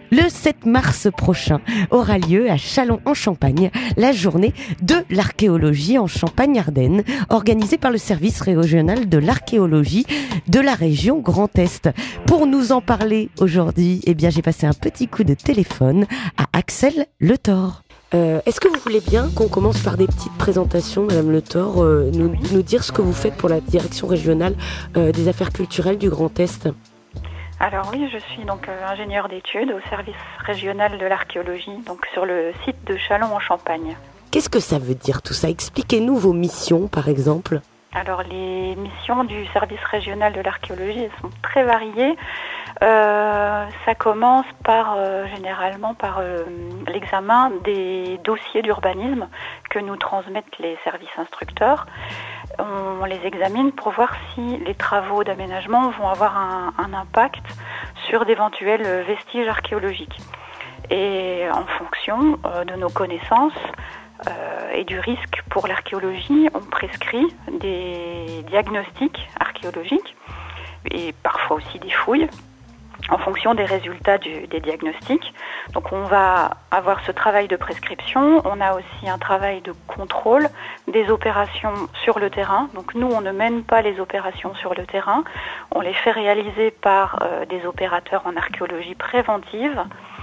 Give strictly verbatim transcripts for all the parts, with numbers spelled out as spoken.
Le sept mars prochain aura lieu à Châlons-en-Champagne la journée de l'archéologie en Champagne-Ardenne, organisée par le service régional de l'archéologie de la région Grand Est. Pour nous en parler aujourd'hui, eh bien, j'ai passé un petit coup de téléphone à Axel Le Thor. Euh, est-ce que vous voulez bien qu'on commence par des petites présentations, Madame Le Thor, euh, nous, nous dire ce que vous faites pour la direction régionale euh, des affaires culturelles du Grand Est ? Alors oui, je suis donc euh, ingénieure d'études au service régional de l'archéologie, donc sur le site de Châlons-en-Champagne. Qu'est-ce que ça veut dire tout ça ? Expliquez-nous vos missions, par exemple. Alors les missions du service régional de l'archéologie, elles sont très variées. Euh, ça commence par euh, généralement par euh, l'examen des dossiers d'urbanisme que nous transmettent les services instructeurs. On les examine pour voir si les travaux d'aménagement vont avoir un, un impact sur d'éventuels vestiges archéologiques. Et en fonction euh, de nos connaissances euh, et du risque pour l'archéologie, on prescrit des diagnostics archéologiques et parfois aussi des fouilles en fonction des résultats du, des diagnostics. Donc on va avoir ce travail de prescription, on a aussi un travail de contrôle des opérations sur le terrain. Donc nous, on ne mène pas les opérations sur le terrain, on les fait réaliser par euh, des opérateurs en archéologie préventive.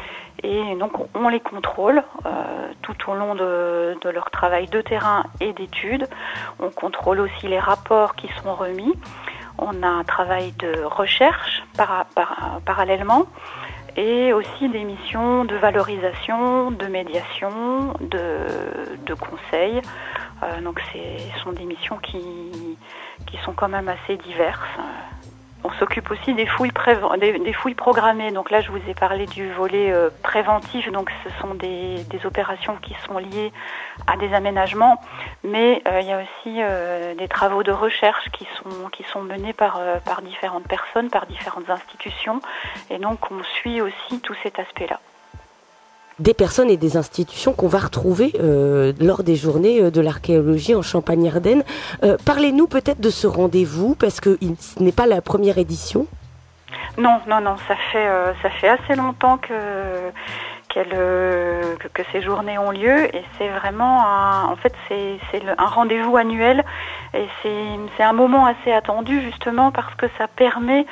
Et donc on les contrôle euh, tout au long de, de leur travail de terrain et d'études. On contrôle aussi les rapports qui sont remis. On a un travail de recherche par, par, parallèlement et aussi des missions de valorisation, de médiation, de, de conseil. Euh, donc ce sont des missions qui, qui sont quand même assez diverses. On s'occupe aussi des fouilles, prév- des, des fouilles programmées. Donc là, je vous ai parlé du volet euh, préventif. Donc ce sont des, des opérations qui sont liées à des aménagements. Mais euh, il y a aussi euh, des travaux de recherche qui sont, qui sont menés par, euh, par différentes personnes, par différentes institutions. Et donc on suit aussi tout cet aspect-là. Des personnes et des institutions qu'on va retrouver euh, lors des journées de l'archéologie en Champagne-Ardenne. Euh, parlez-nous peut-être de ce rendez-vous, parce que il, ce n'est pas la première édition. Non, non, non, ça fait, euh, ça fait assez longtemps que, qu'elle, euh, que, que ces journées ont lieu, et c'est vraiment un, en fait, c'est, c'est le, un rendez-vous annuel, et c'est, c'est un moment assez attendu justement parce que ça permet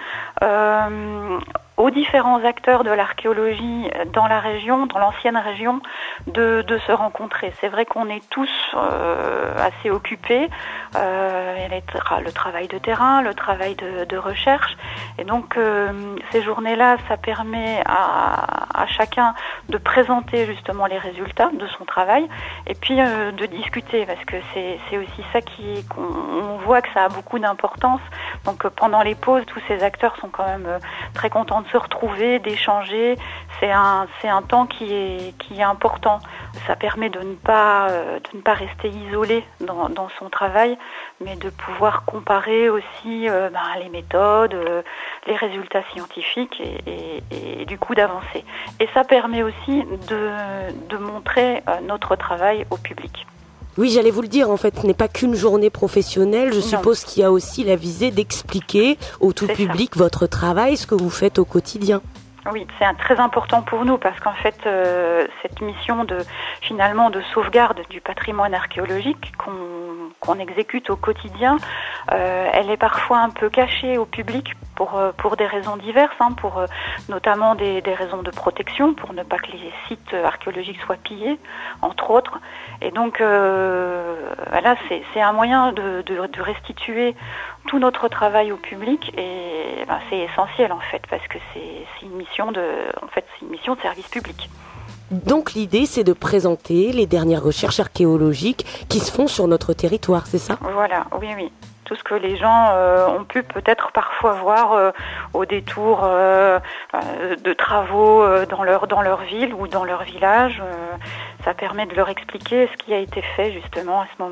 euh, aux différents acteurs de l'archéologie dans la région, dans l'ancienne région, de, de se rencontrer. C'est vrai qu'on est tous euh, assez occupés. Euh, il y a le travail de terrain, le travail de, de recherche. Et donc, euh, ces journées-là, ça permet à, à chacun de présenter justement les résultats de son travail et puis euh, de discuter, parce que c'est, c'est aussi ça qui, qu'on on voit que ça a beaucoup d'importance. Donc, euh, pendant les pauses, tous ces acteurs sont quand même euh, très contents de se retrouver, d'échanger. C'est un, c'est un temps qui est, qui est important. Ça permet de ne pas, euh, de ne pas rester isolé dans, dans son travail, mais de pouvoir comparer aussi euh, ben, les méthodes, euh, les résultats scientifiques et, et, et du coup d'avancer. Et ça permet aussi de, de montrer euh, notre travail au public. Oui, j'allais vous le dire, en fait, ce n'est pas qu'une journée professionnelle. Je Non. suppose qu'il y a aussi la visée d'expliquer au tout C'est public ça. Votre travail, ce que vous faites au quotidien. Oui, c'est un, très important pour nous parce qu'en fait, euh, cette mission de finalement de sauvegarde du patrimoine archéologique qu'on, qu'on exécute au quotidien, euh, elle est parfois un peu cachée au public pour pour des raisons diverses, hein, pour euh, notamment des, des raisons de protection, pour ne pas que les sites archéologiques soient pillés, entre autres. Et donc euh, là, c'est, c'est un moyen de, de, de restituer tout notre travail au public et ben, c'est essentiel en fait parce que c'est, c'est une mission de, en fait, c'est une mission de service public. Donc l'idée, c'est de présenter les dernières recherches archéologiques qui se font sur notre territoire, c'est ça ? Voilà, oui, oui. Tout ce que les gens euh, ont pu peut-être parfois voir euh, au détour euh, euh, de travaux euh, dans leur dans leur ville ou dans leur village. Euh, ça permet de leur expliquer ce qui a été fait justement à ce moment-là.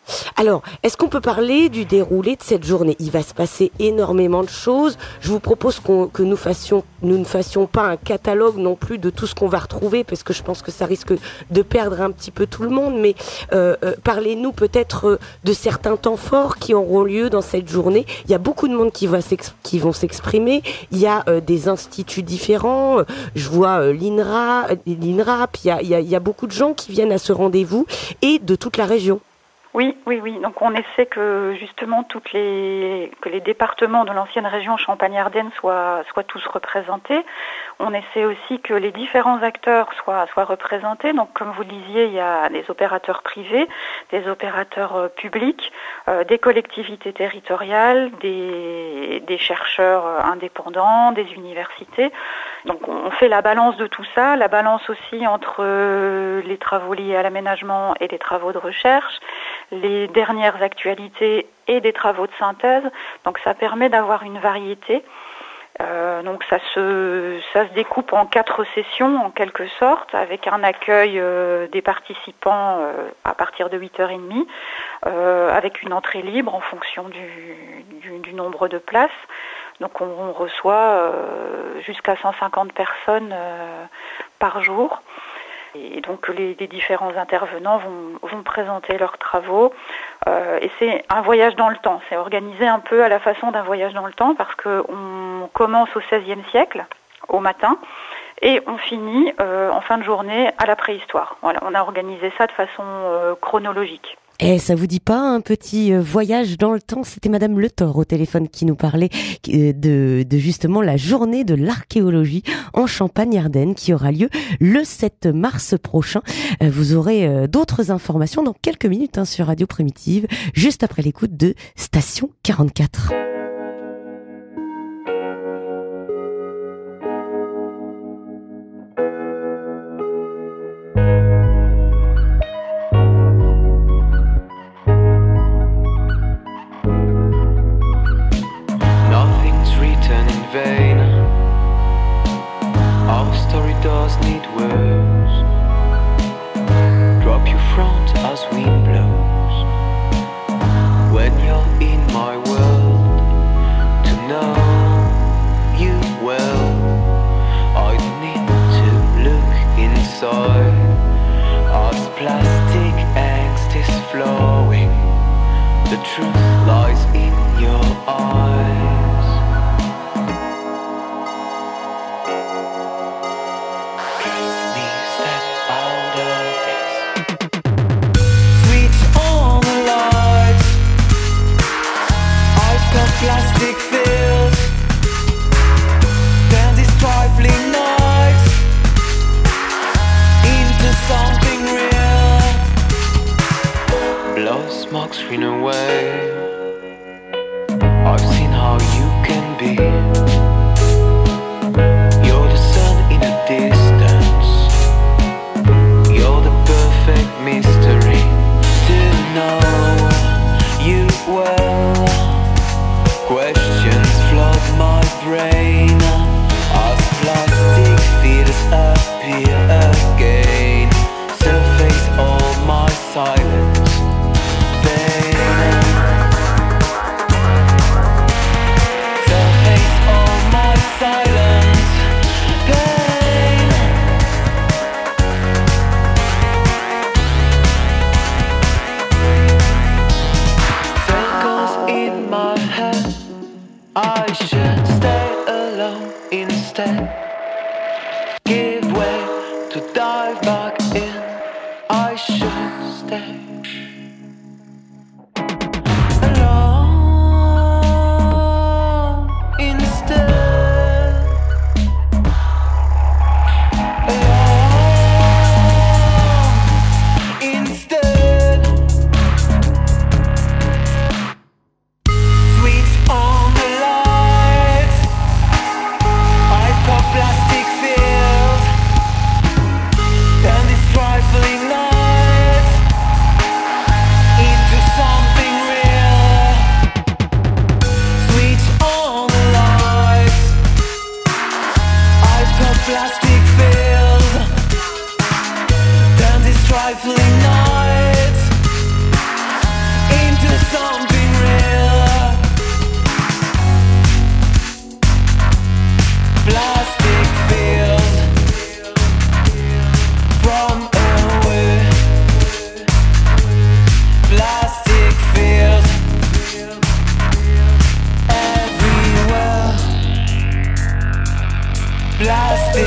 Alors, est-ce qu'on peut parler du déroulé de cette journée ? Il va se passer énormément de choses. Je vous propose qu'on, que nous fassions, nous ne fassions pas un catalogue non plus de tout ce qu'on va retrouver, parce que je pense que ça risque de perdre un petit peu tout le monde. Mais euh, euh, parlez-nous peut-être de certains temps forts qui auront lieu dans cette journée. Il y a beaucoup de monde qui, va qui vont s'exprimer. Il y a euh, des instituts différents. Je vois euh, l'INRA, l'INRAP. Il y a, il y a, il y a beaucoup de gens qui viennent à ce rendez-vous et de toute la région. Oui, oui, oui. Donc on essaie que justement toutes les que les départements de l'ancienne région Champagne-Ardenne soient soient tous représentés. On essaie aussi que les différents acteurs soient soient représentés. Donc comme vous le disiez, il y a des opérateurs privés, des opérateurs euh, publics, euh, des collectivités territoriales, des des chercheurs euh, indépendants, des universités. Donc on fait la balance de tout ça, la balance aussi entre euh, les travaux liés à l'aménagement et les travaux de recherche, les dernières actualités et des travaux de synthèse. Donc ça permet d'avoir une variété. Euh, donc ça se ça se découpe en quatre sessions en quelque sorte, avec un accueil euh, des participants euh, à partir de huit heures trente, euh, avec une entrée libre en fonction du, du, du nombre de places. Donc on, on reçoit euh, jusqu'à cent cinquante personnes euh, par jour. Et donc les, les différents intervenants vont, vont présenter leurs travaux. Euh, et c'est un voyage dans le temps. C'est organisé un peu à la façon d'un voyage dans le temps, parce qu'on commence au seizième siècle, au matin, et on finit euh, en fin de journée à la préhistoire. Voilà, on a organisé ça de façon euh, chronologique. Eh, ça vous dit pas un petit voyage dans le temps ? C'était Madame Le Thor au téléphone qui nous parlait de, de justement la journée de l'archéologie en Champagne-Ardenne qui aura lieu le sept mars prochain. Vous aurez d'autres informations dans quelques minutes hein, sur Radio Primitive, juste après l'écoute de Station quarante-quatre.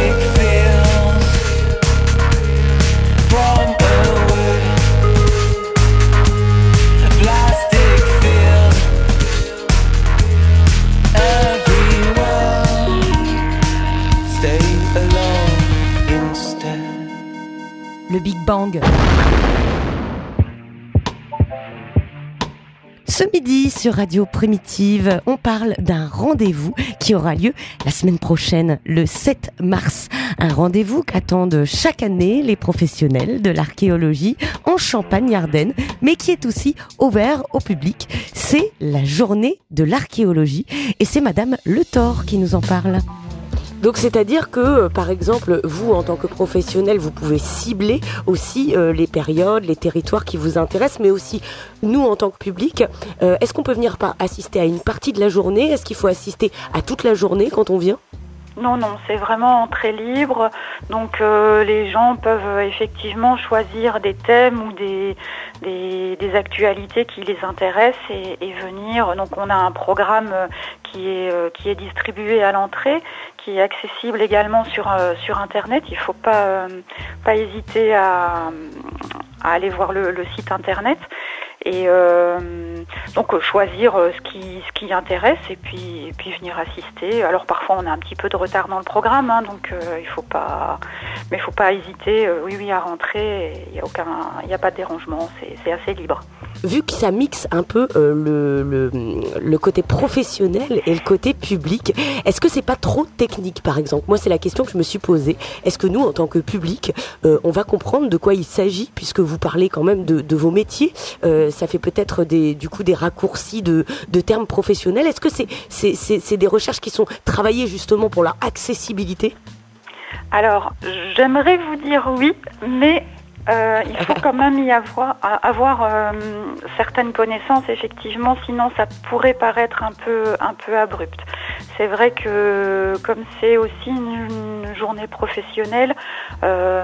Le Big Bang. Ce midi, sur Radio Primitive, on parle d'un rendez-vous qui aura lieu la semaine prochaine, le sept mars. Un rendez-vous qu'attendent chaque année les professionnels de l'archéologie en Champagne-Ardenne, mais qui est aussi ouvert au public. C'est la journée de l'archéologie et c'est Madame Le Thor qui nous en parle. Donc c'est-à-dire que, par exemple, vous, en tant que professionnel, vous pouvez cibler aussi euh, les périodes, les territoires qui vous intéressent, mais aussi nous, en tant que public. Euh, est-ce qu'on peut venir par assister à une partie de la journée ? Est-ce qu'il faut assister à toute la journée quand on vient ? Non, non, c'est vraiment très libre. Donc euh, les gens peuvent effectivement choisir des thèmes ou des, des, des actualités qui les intéressent et, et venir. Donc on a un programme qui est, euh, qui est distribué à l'entrée, qui est accessible également sur, euh, sur Internet. Il ne faut pas, euh, pas hésiter à, à aller voir le, le site Internet. Et euh, donc euh, choisir euh, ce qui ce qui intéresse et puis et puis venir assister. Alors parfois on a un petit peu de retard dans le programme, hein, donc euh, il faut pas, mais il faut pas hésiter. Euh, oui oui à rentrer. Il y a aucun, il y a pas de dérangement. C'est c'est assez libre. Vu que ça mixe un peu euh, le, le le côté professionnel et le côté public, est-ce que c'est pas trop technique par exemple ? Moi c'est la question que je me suis posée. Est-ce que nous en tant que public, euh, on va comprendre de quoi il s'agit puisque vous parlez quand même de de vos métiers. Euh, ça fait peut-être des, du coup des raccourcis de, de termes professionnels. Est-ce que c'est, c'est, c'est, c'est des recherches qui sont travaillées justement pour leur accessibilité ? Alors, j'aimerais vous dire oui, mais euh, il faut quand même y avoir, avoir euh, certaines connaissances, effectivement, sinon ça pourrait paraître un peu, un peu abrupt. C'est vrai que comme c'est aussi une, une journée professionnelle, euh,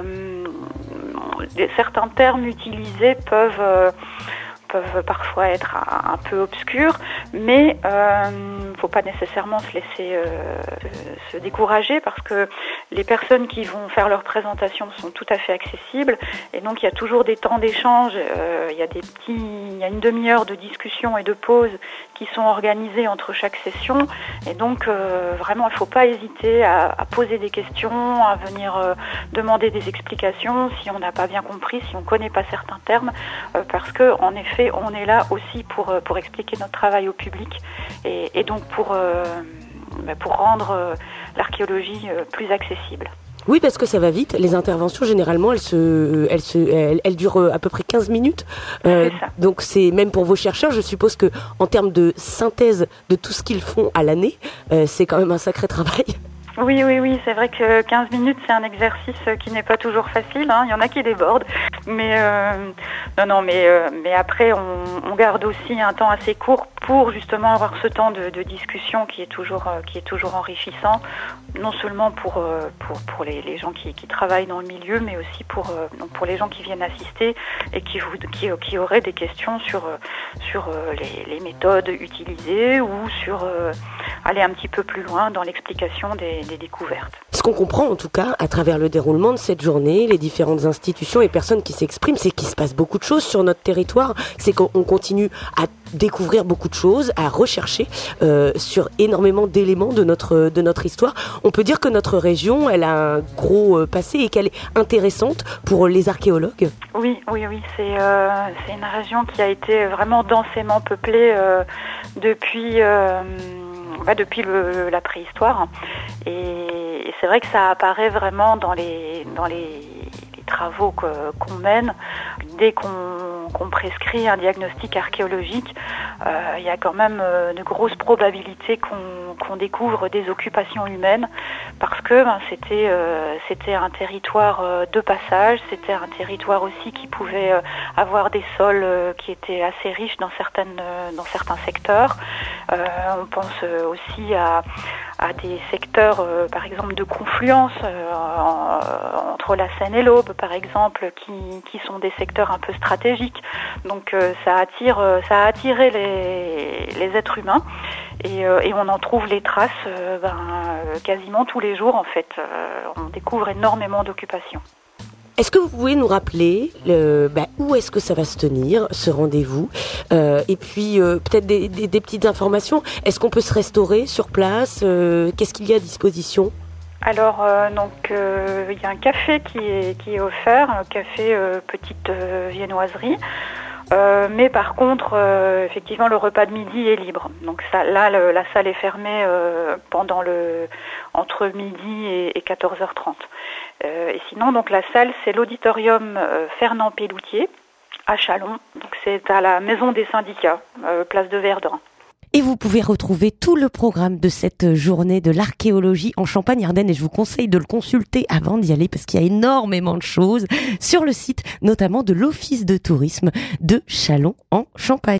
certains termes utilisés peuvent... Euh, peuvent parfois être un, un peu obscurs, mais il euh, ne faut pas nécessairement se laisser euh, se, se décourager parce que les personnes qui vont faire leur présentation sont tout à fait accessibles et donc il y a toujours des temps d'échange, euh, il y a des petits, il y a une demi-heure de discussion et de pause qui sont organisées entre chaque session et donc euh, vraiment il ne faut pas hésiter à, à poser des questions, à venir euh, demander des explications si on n'a pas bien compris, si on ne connaît pas certains termes, euh, parce que en effet on est là aussi pour, pour expliquer notre travail au public et, et donc pour, euh, pour rendre euh, l'archéologie euh, plus accessible. Oui, parce que ça va vite. Les interventions, généralement, elles se, elles se, elles, elles durent à peu près quinze minutes. Euh, c'est ça. Donc, c'est même pour vos chercheurs, je suppose que, en termes de synthèse de tout ce qu'ils font à l'année, euh, c'est quand même un sacré travail. Oui, oui, oui, c'est vrai que quinze minutes, c'est un exercice qui n'est pas toujours facile, hein. Il y en a qui débordent, mais euh, non, non, mais, euh, mais après, on, on garde aussi un temps assez court pour justement avoir ce temps de, de discussion qui est toujours, euh, qui est toujours enrichissant, non seulement pour, euh, pour, pour les, les gens qui, qui travaillent dans le milieu, mais aussi pour, euh, donc pour les gens qui viennent assister et qui, vous, qui, qui auraient des questions sur, sur euh, les, les méthodes utilisées ou sur euh, aller un petit peu plus loin dans l'explication des des découvertes. Ce qu'on comprend en tout cas à travers le déroulement de cette journée, les différentes institutions et personnes qui s'expriment, c'est qu'il se passe beaucoup de choses sur notre territoire, c'est qu'on continue à découvrir beaucoup de choses, à rechercher euh, sur énormément d'éléments de notre, de notre histoire. On peut dire que notre région, elle a un gros euh, passé et qu'elle est intéressante pour les archéologues. Oui, oui, oui, c'est, euh, c'est une région qui a été vraiment densément peuplée euh, depuis... Euh, Bah depuis le, la préhistoire et, et c'est vrai que ça apparaît vraiment dans les dans les, les travaux que, qu'on mène dès qu'on, qu'on prescrit un diagnostic archéologique. Euh, il y a quand même euh, de grosses probabilités qu'on, qu'on découvre des occupations humaines parce que ben, c'était euh, c'était un territoire euh, de passage, c'était un territoire aussi qui pouvait euh, avoir des sols euh, qui étaient assez riches dans certaines euh, dans certains secteurs. Euh, on pense aussi à, à des secteurs, euh, par exemple, de confluence euh, en, entre la Seine et l'Aube, par exemple, qui, qui sont des secteurs un peu stratégiques. Donc euh, ça attire, ça a attiré les, les êtres humains et, euh, et on en trouve les traces euh, ben, quasiment tous les jours en fait. Euh, on découvre énormément d'occupations. Est-ce que vous pouvez nous rappeler euh, bah, où est-ce que ça va se tenir, ce rendez-vous euh, et puis euh, peut-être des, des, des petites informations. Est-ce qu'on peut se restaurer sur place euh, Qu'est-ce qu'il y a à disposition ? Alors, euh, donc, euh, il y a un café qui est, qui est offert, un café euh, petite euh, viennoiserie. Euh, mais par contre, euh, effectivement, le repas de midi est libre. Donc ça, là, le, la salle est fermée euh, pendant le entre midi et, et quatorze heures trente. Euh, et sinon, donc la salle, c'est l'auditorium euh, Fernand Pelloutier à Châlons. Donc c'est à la Maison des Syndicats, euh, place de Verdun. Et vous pouvez retrouver tout le programme de cette journée de l'archéologie en Champagne-Ardenne et je vous conseille de le consulter avant d'y aller parce qu'il y a énormément de choses sur le site, notamment de l'Office de tourisme de Châlons en Champagne.